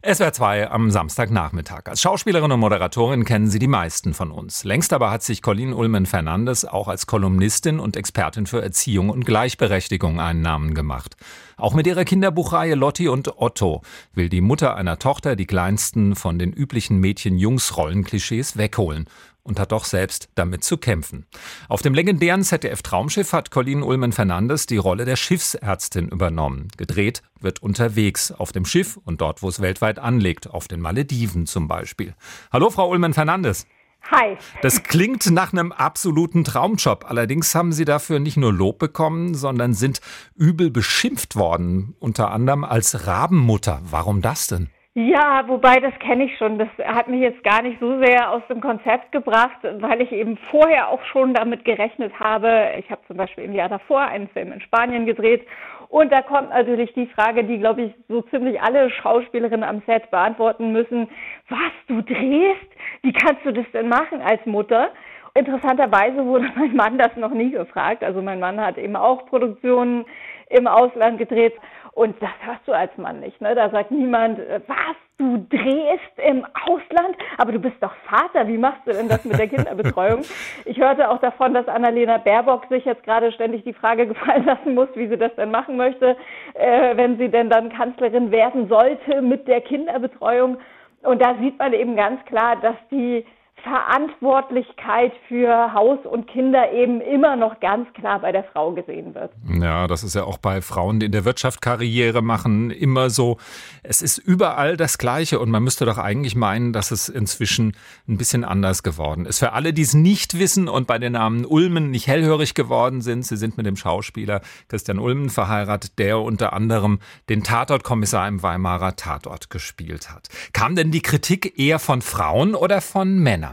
SWR 2 am Samstagnachmittag. Als Schauspielerin und Moderatorin kennen sie die meisten von uns. Längst aber hat sich Colleen Ullmann-Fernandes auch als Kolumnistin und Expertin für Erziehung und Gleichberechtigung einen Namen gemacht. Auch mit ihrer Kinderbuchreihe Lotti und Otto will die Mutter einer Tochter die kleinsten von den üblichen Mädchen-Jungs-Rollenklischees wegholen und hat doch selbst damit zu kämpfen. Auf dem legendären ZDF-Traumschiff hat Colleen Ullmann-Fernandes die Rolle der Schiffsärztin übernommen. Gedreht wird unterwegs auf dem Schiff und dort, wo es weltweit anlegt, auf den Malediven zum Beispiel. Hallo, Frau Ullmann-Fernandes. Hi. Das klingt nach einem absoluten Traumjob. Allerdings haben Sie dafür nicht nur Lob bekommen, sondern sind übel beschimpft worden, unter anderem als Rabenmutter. Warum das denn? Ja, wobei, das kenne ich schon. Das hat mich jetzt gar nicht so sehr aus dem Konzept gebracht, weil ich eben vorher auch schon damit gerechnet habe. Ich habe zum Beispiel im Jahr davor einen Film in Spanien gedreht und da kommt natürlich die Frage, die, glaube ich, so ziemlich alle Schauspielerinnen am Set beantworten müssen. Was, du drehst? Wie kannst du das denn machen als Mutter? Interessanterweise wurde mein Mann das noch nie gefragt. Also mein Mann hat eben auch Produktionen im Ausland gedreht. Und das hörst du als Mann nicht, ne? Da sagt niemand, was, du drehst im Ausland? Aber du bist doch Vater, wie machst du denn das mit der Kinderbetreuung? Ich hörte auch davon, dass Annalena Baerbock sich jetzt gerade ständig die Frage gefallen lassen muss, wie sie das denn machen möchte, wenn sie denn dann Kanzlerin werden sollte mit der Kinderbetreuung. Und da sieht man eben ganz klar, dass die Verantwortlichkeit für Haus und Kinder eben immer noch ganz klar bei der Frau gesehen wird. Ja, das ist ja auch bei Frauen, die in der Wirtschaft Karriere machen, immer so. Es ist überall das Gleiche und man müsste doch eigentlich meinen, dass es inzwischen ein bisschen anders geworden ist. Für alle, die es nicht wissen und bei den Namen Ullmann nicht hellhörig geworden sind, sie sind mit dem Schauspieler Christian Ullmann verheiratet, der unter anderem den Tatortkommissar im Weimarer Tatort gespielt hat. Kam denn die Kritik eher von Frauen oder von Männern?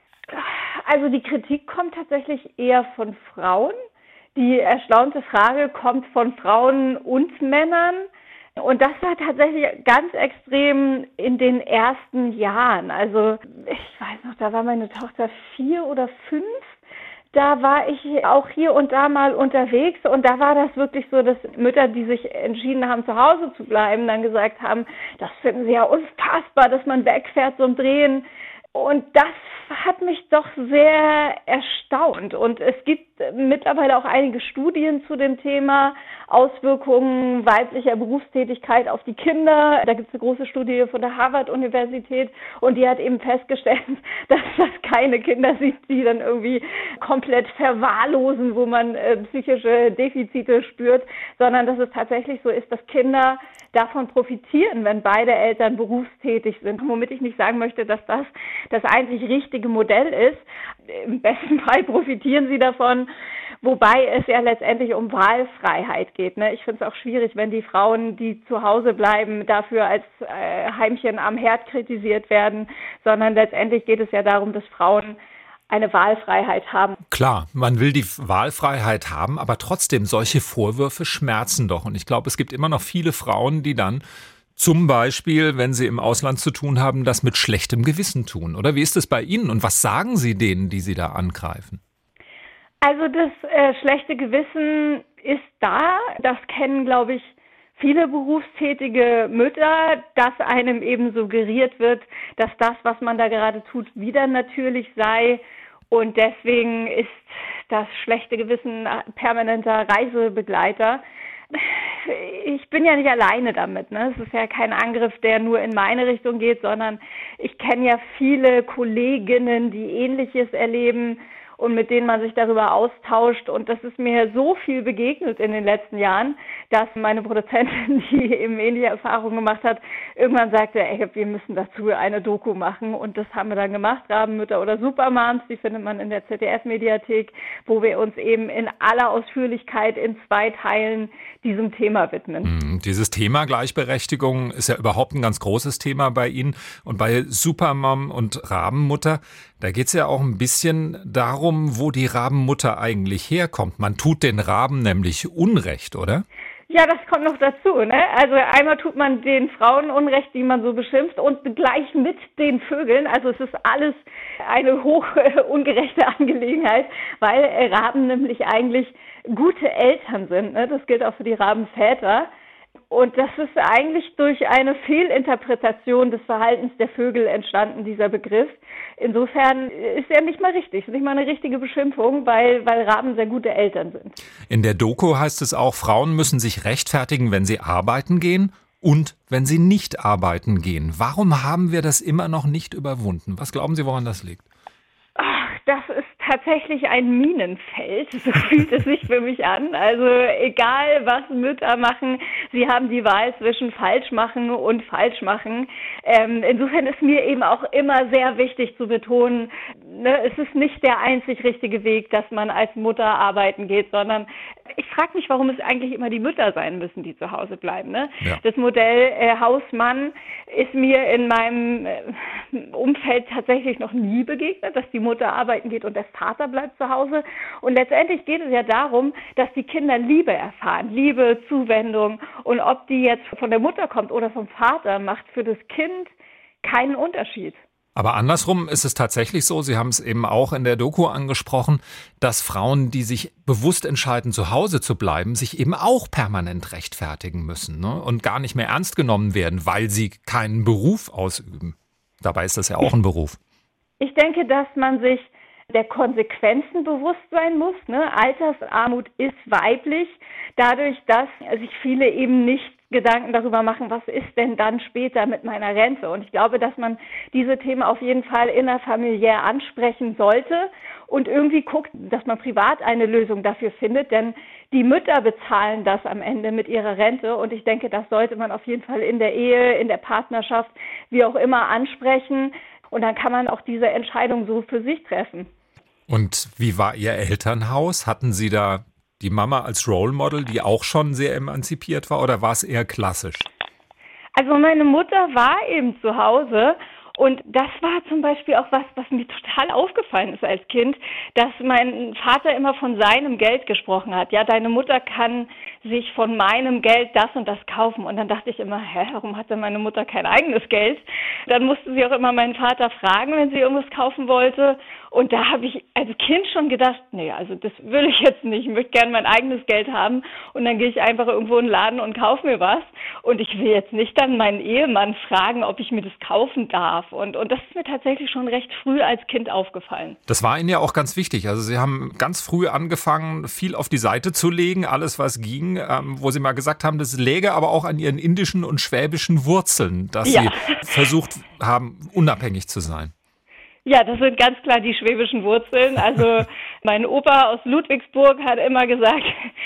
Also die Kritik kommt tatsächlich eher von Frauen. Die erstaunte Frage kommt von Frauen und Männern. Und das war tatsächlich ganz extrem in den ersten Jahren. Also ich weiß noch, da war meine Tochter 4 oder 5. Da war ich auch hier und da mal unterwegs und da war das wirklich so, dass Mütter, die sich entschieden haben, zu Hause zu bleiben, dann gesagt haben, das finden sie ja unfassbar, dass man wegfährt zum Drehen. Und das hat mich doch sehr erstaunt. Und es gibt mittlerweile auch einige Studien zu dem Thema Auswirkungen weiblicher Berufstätigkeit auf die Kinder. Da gibt es eine große Studie von der Harvard-Universität und die hat eben festgestellt, dass das keine Kinder sind, die dann irgendwie komplett verwahrlosen, wo man psychische Defizite spürt, sondern dass es tatsächlich so ist, dass Kinder davon profitieren, wenn beide Eltern berufstätig sind. Womit ich nicht sagen möchte, dass das das einzig richtige Modell ist. Im besten Fall profitieren sie davon, wobei es ja letztendlich um Wahlfreiheit geht. Ne? Ich finde es auch schwierig, wenn die Frauen, die zu Hause bleiben, dafür als Heimchen am Herd kritisiert werden, sondern letztendlich geht es ja darum, dass Frauen eine Wahlfreiheit haben. Klar, man will die Wahlfreiheit haben, aber trotzdem, solche Vorwürfe schmerzen doch. Und ich glaube, es gibt immer noch viele Frauen, die dann zum Beispiel, wenn sie im Ausland zu tun haben, das mit schlechtem Gewissen tun. Oder wie ist es bei Ihnen? Und was sagen Sie denen, die Sie da angreifen? Also das schlechte Gewissen ist da. Das kennen, glaube ich, viele berufstätige Mütter, dass einem eben suggeriert wird, dass das, was man da gerade tut, wieder natürlich sei. Und deswegen ist das schlechte Gewissen permanenter Reisebegleiter. Ich bin ja nicht alleine damit, ne? Es ist ja kein Angriff, der nur in meine Richtung geht, sondern ich kenne ja viele Kolleginnen, die Ähnliches erleben und mit denen man sich darüber austauscht. Und das ist mir so viel begegnet in den letzten Jahren, dass meine Produzentin, die eben ähnliche Erfahrungen gemacht hat, irgendwann sagte, ey, wir müssen dazu eine Doku machen. Und das haben wir dann gemacht, Rabenmütter oder Supermoms, die findet man in der ZDF-Mediathek, wo wir uns eben in aller Ausführlichkeit in 2 Teilen diesem Thema widmen. Dieses Thema Gleichberechtigung ist ja überhaupt ein ganz großes Thema bei Ihnen. Und bei Supermom und Rabenmutter, da geht es ja auch ein bisschen darum, wo die Rabenmutter eigentlich herkommt. Man tut den Raben nämlich Unrecht, oder? Ja, das kommt noch dazu, ne? Also einmal tut man den Frauen Unrecht, die man so beschimpft, und gleich mit den Vögeln. Also es ist alles eine hoch ungerechte Angelegenheit, weil Raben nämlich eigentlich gute Eltern sind, ne? Das gilt auch für die Rabenväter. Und das ist eigentlich durch eine Fehlinterpretation des Verhaltens der Vögel entstanden, dieser Begriff. Insofern ist er nicht mal richtig, ist nicht mal eine richtige Beschimpfung, weil Raben sehr gute Eltern sind. In der Doku heißt es auch, Frauen müssen sich rechtfertigen, wenn sie arbeiten gehen und wenn sie nicht arbeiten gehen. Warum haben wir das immer noch nicht überwunden? Was glauben Sie, woran das liegt? Ach, das ist tatsächlich ein Minenfeld, so fühlt es sich für mich an. Also egal, was Mütter machen, sie haben die Wahl zwischen falsch machen und falsch machen. Insofern ist mir eben auch immer sehr wichtig zu betonen, ne, es ist nicht der einzig richtige Weg, dass man als Mutter arbeiten geht, sondern ich frage mich, warum es eigentlich immer die Mütter sein müssen, die zu Hause bleiben. Ne? Ja. Das Modell Hausmann ist mir in meinem Umfeld tatsächlich noch nie begegnet, dass die Mutter arbeiten geht und der Vater bleibt zu Hause. Und letztendlich geht es ja darum, dass die Kinder Liebe erfahren, Liebe, Zuwendung. Und ob die jetzt von der Mutter kommt oder vom Vater, macht für das Kind keinen Unterschied. Aber andersrum ist es tatsächlich so, Sie haben es eben auch in der Doku angesprochen, dass Frauen, die sich bewusst entscheiden, zu Hause zu bleiben, sich eben auch permanent rechtfertigen müssen, ne? Und gar nicht mehr ernst genommen werden, weil sie keinen Beruf ausüben. Dabei ist das ja auch ein Beruf. Ich denke, dass man sich der Konsequenzen bewusst sein muss. Ne? Altersarmut ist weiblich, dadurch, dass sich viele eben nicht Gedanken darüber machen, was ist denn dann später mit meiner Rente. Und ich glaube, dass man diese Themen auf jeden Fall innerfamiliär ansprechen sollte und irgendwie guckt, dass man privat eine Lösung dafür findet, denn die Mütter bezahlen das am Ende mit ihrer Rente und ich denke, das sollte man auf jeden Fall in der Ehe, in der Partnerschaft, wie auch immer ansprechen und dann kann man auch diese Entscheidung so für sich treffen. Und wie war Ihr Elternhaus? Hatten Sie da die Mama als Role Model, die auch schon sehr emanzipiert war, oder war es eher klassisch? Also meine Mutter war eben zu Hause und das war zum Beispiel auch was mir total aufgefallen ist als Kind, dass mein Vater immer von seinem Geld gesprochen hat. Ja, deine Mutter kann sich von meinem Geld das und das kaufen. Und dann dachte ich immer, warum hat denn meine Mutter kein eigenes Geld? Dann musste sie auch immer meinen Vater fragen, wenn sie irgendwas kaufen wollte. Und da habe ich als Kind schon gedacht, nee, also das will ich jetzt nicht. Ich möchte gerne mein eigenes Geld haben. Und dann gehe ich einfach irgendwo in den Laden und kaufe mir was. Und ich will jetzt nicht dann meinen Ehemann fragen, ob ich mir das kaufen darf. Und das ist mir tatsächlich schon recht früh als Kind aufgefallen. Das war Ihnen ja auch ganz wichtig. Also Sie haben ganz früh angefangen, viel auf die Seite zu legen, alles was ging, wo Sie mal gesagt haben, das läge aber auch an Ihren indischen und schwäbischen Wurzeln, dass Sie versucht haben, unabhängig zu sein. Ja, das sind ganz klar die schwäbischen Wurzeln. Also mein Opa aus Ludwigsburg hat immer gesagt,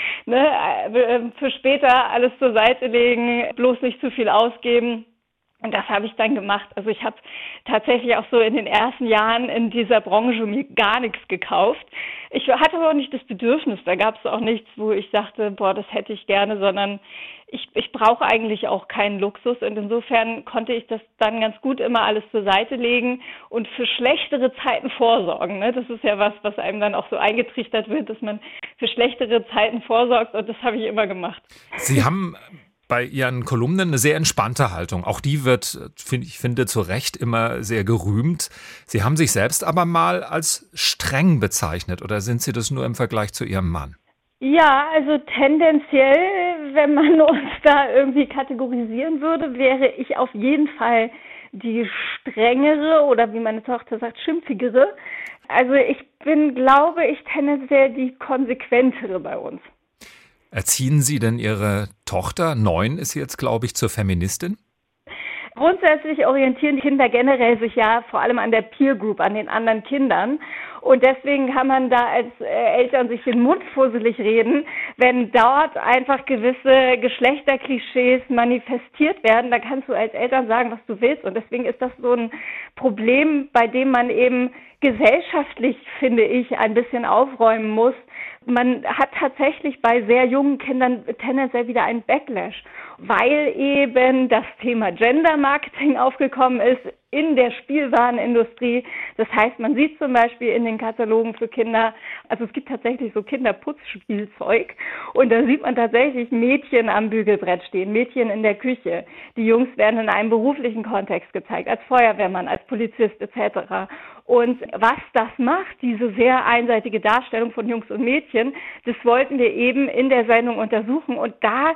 ne, für später alles zur Seite legen, bloß nicht zu viel ausgeben. Und das habe ich dann gemacht. Also ich habe tatsächlich auch so in den ersten Jahren in dieser Branche mir gar nichts gekauft. Ich hatte aber auch nicht das Bedürfnis. Da gab es auch nichts, wo ich sagte, das hätte ich gerne, sondern ich brauche eigentlich auch keinen Luxus. Und insofern konnte ich das dann ganz gut immer alles zur Seite legen und für schlechtere Zeiten vorsorgen. Ne? Das ist ja was einem dann auch so eingetrichtert wird, dass man für schlechtere Zeiten vorsorgt. Und das habe ich immer gemacht. Sie haben bei Ihren Kolumnen eine sehr entspannte Haltung. Auch die wird, ich finde, zu Recht immer sehr gerühmt. Sie haben sich selbst aber mal als streng bezeichnet, oder sind Sie das nur im Vergleich zu Ihrem Mann? Ja, also tendenziell, wenn man uns da irgendwie kategorisieren würde, wäre ich auf jeden Fall die strengere oder wie meine Tochter sagt, schimpfigere. Also ich bin, glaube ich, tendenziell die konsequentere bei uns. Erziehen Sie denn Ihre Tochter, 9 ist sie jetzt, glaube ich, zur Feministin? Grundsätzlich orientieren die Kinder generell sich ja vor allem an der Peer Group, an den anderen Kindern. Und deswegen kann man da als Eltern sich den Mund fusselig reden, wenn dort einfach gewisse Geschlechterklischees manifestiert werden. Da kannst du als Eltern sagen, was du willst. Und deswegen ist das so ein Problem, bei dem man eben gesellschaftlich, finde ich, ein bisschen aufräumen muss. Man hat tatsächlich bei sehr jungen Kindern tendenziell wieder einen Backlash, weil eben das Thema Gender-Marketing aufgekommen ist in der Spielwarenindustrie. Das heißt, man sieht zum Beispiel in den Katalogen für Kinder, also es gibt tatsächlich so Kinderputzspielzeug und da sieht man tatsächlich Mädchen am Bügelbrett stehen, Mädchen in der Küche. Die Jungs werden in einem beruflichen Kontext gezeigt, als Feuerwehrmann, als Polizist etc. Und was das macht, diese sehr einseitige Darstellung von Jungs und Mädchen, das wollten wir eben in der Sendung untersuchen und da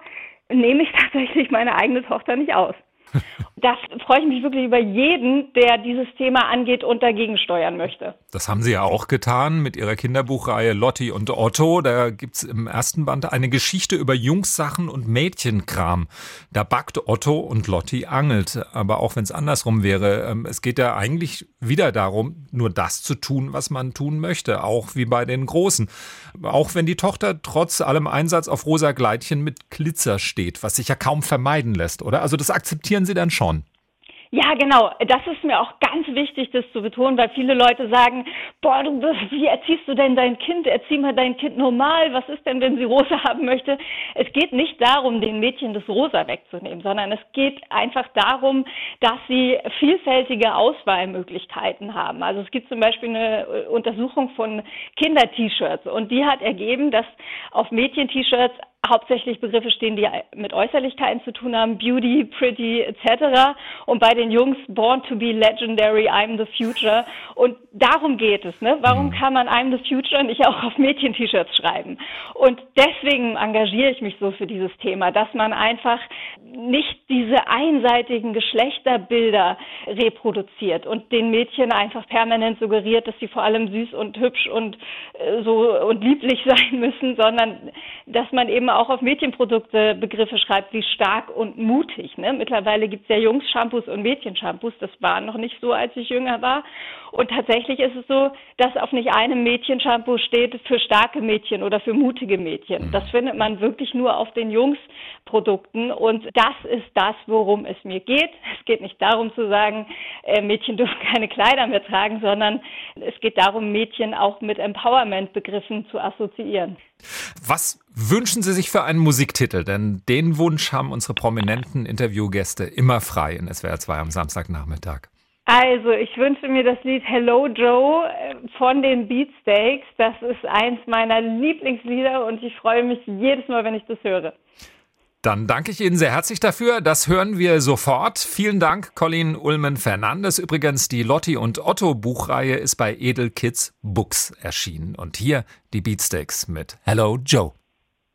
nehme ich tatsächlich meine eigene Tochter nicht aus. Das freue ich mich wirklich über jeden, der dieses Thema angeht und dagegen steuern möchte. Das haben Sie ja auch getan mit Ihrer Kinderbuchreihe Lotti und Otto. Da gibt's im ersten Band eine Geschichte über Jungssachen und Mädchenkram. Da backt Otto und Lotti angelt. Aber auch wenn es andersrum wäre, es geht ja eigentlich wieder darum, nur das zu tun, was man tun möchte. Auch wie bei den Großen. Auch wenn die Tochter trotz allem Einsatz auf rosa Gleitchen mit Glitzer steht, was sich ja kaum vermeiden lässt, oder? Also das akzeptieren Sie dann schon? Ja, genau. Das ist mir auch ganz wichtig, das zu betonen, weil viele Leute sagen, boah, wie erziehst du denn dein Kind? Erzieh mal dein Kind normal. Was ist denn, wenn sie rosa haben möchte? Es geht nicht darum, den Mädchen das Rosa wegzunehmen, sondern es geht einfach darum, dass sie vielfältige Auswahlmöglichkeiten haben. Also es gibt zum Beispiel eine Untersuchung von Kinder-T-Shirts und die hat ergeben, dass auf Mädchen-T-Shirts hauptsächlich Begriffe stehen, die mit Äußerlichkeiten zu tun haben, Beauty, Pretty etc. Und bei den Jungs Born to be Legendary, I'm the Future. Und darum geht es. Ne? Warum kann man I'm the Future nicht auch auf Mädchen-T-Shirts schreiben? Und deswegen engagiere ich mich so für dieses Thema, dass man einfach nicht diese einseitigen Geschlechterbilder reproduziert und den Mädchen einfach permanent suggeriert, dass sie vor allem süß und hübsch und so und lieblich sein müssen, sondern dass man eben auch auf Mädchenprodukte Begriffe schreibt wie stark und mutig. Ne? Mittlerweile gibt es ja Jungs-Shampoos und Mädchen-Shampoos. Das war noch nicht so, als ich jünger war. Und tatsächlich ist es so, dass auf nicht einem Mädchen-Shampoo steht für starke Mädchen oder für mutige Mädchen. Das findet man wirklich nur auf den Jungs-Produkten. Und das ist das, worum es mir geht. Es geht nicht darum zu sagen, Mädchen dürfen keine Kleider mehr tragen, sondern es geht darum, Mädchen auch mit Empowerment-Begriffen zu assoziieren. Was wünschen Sie sich für einen Musiktitel? Denn den Wunsch haben unsere prominenten Interviewgäste immer frei in SWR 2 am Samstagnachmittag. Also, ich wünsche mir das Lied Hello Joe von den Beatsteaks. Das ist eins meiner Lieblingslieder und ich freue mich jedes Mal, wenn ich das höre. Dann danke ich Ihnen sehr herzlich dafür. Das hören wir sofort. Vielen Dank, Colleen Ullmann-Fernandes. Übrigens, die Lotti und Otto Buchreihe ist bei Edel Kids Books erschienen. Und hier die Beatsteaks mit Hello Joe.